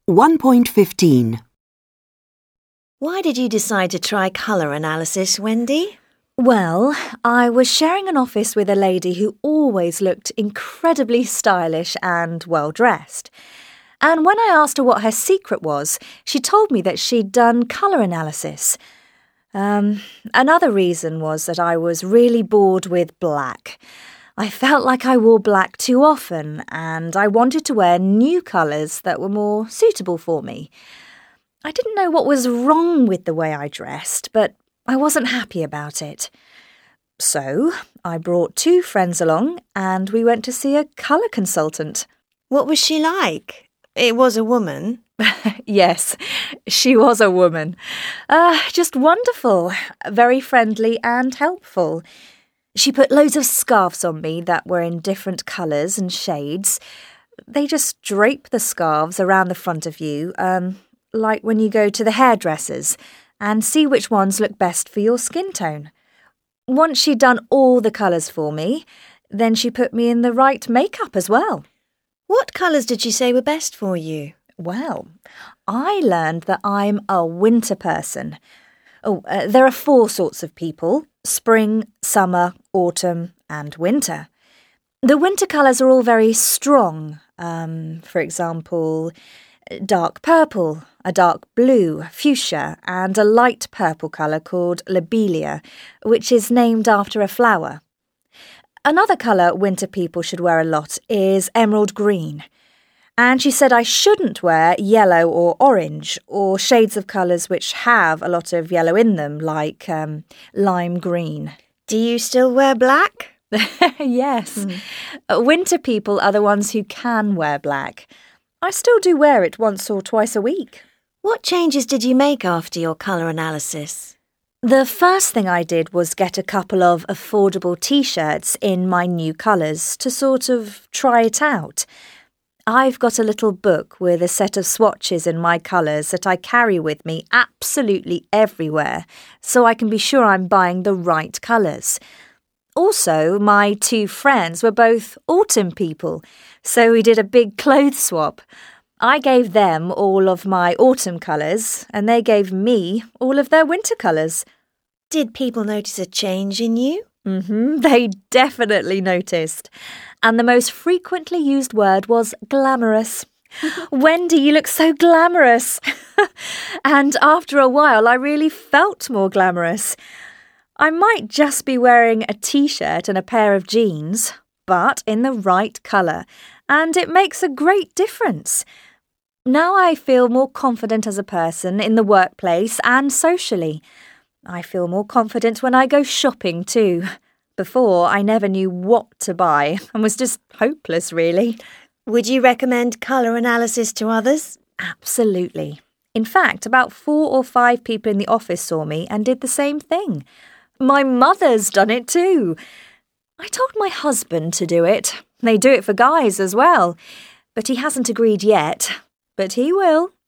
1.15. Why did you decide to try colour analysis, Wendy? Well, I was sharing an office with a lady who always looked incredibly stylish and well-dressed. And when I asked her what her secret was, she told me that she'd done colour analysis. Another reason was that I was really bored with black. I felt like I wore black too often, and I wanted to wear new colours that were more suitable for me. I didn't know what was wrong with the way I dressed, but I wasn't happy about it. So I brought 2 friends along and we went to see a colour consultant. What was she like? It was a woman. Yes, she was a woman. Just wonderful, very friendly and helpful. She put loads of scarves on me that were in different colours and shades. They just drape the scarves around the front of you, like when you go to the hairdressers, and see which ones look best for your skin tone. Once she'd done all the colours for me, then she put me in the right makeup as well. What colours did she say were best for you? Well, I learned that I'm a winter person. There are 4 sorts of people: spring, summer, autumn and winter. The winter colours are all very strong. For example, dark purple, a dark blue, fuchsia, and a light purple colour called lobelia, which is named after a flower. Another colour winter people should wear a lot is emerald green. And she said I shouldn't wear yellow or orange, or shades of colours which have a lot of yellow in them, like lime green. Do you still wear black? Yes. Winter people are the ones who can wear black. I still do wear it once or twice a week. What changes did you make after your colour analysis? The first thing I did was get a couple of affordable T-shirts in my new colours to sort of try it out. I've got a little book with a set of swatches in my colours that I carry with me absolutely everywhere, so I can be sure I'm buying the right colours. Also, my 2 friends were both autumn people, so we did a big clothes swap. I gave them all of my autumn colours, and they gave me all of their winter colours. Did people notice a change in you? They definitely noticed. And the most frequently used word was glamorous. Wendy, you look so glamorous. And after a while, I really felt more glamorous. I might just be wearing a T-shirt and a pair of jeans, but in the right colour, and it makes a great difference. Now I feel more confident as a person in the workplace and socially. I feel more confident when I go shopping too. Before, I never knew what to buy and was just hopeless, really. Would you recommend colour analysis to others? Absolutely. In fact, about 4 or 5 people in the office saw me and did the same thing. My mother's done it too. I told my husband to do it. They do it for guys as well. But he hasn't agreed yet. But he will.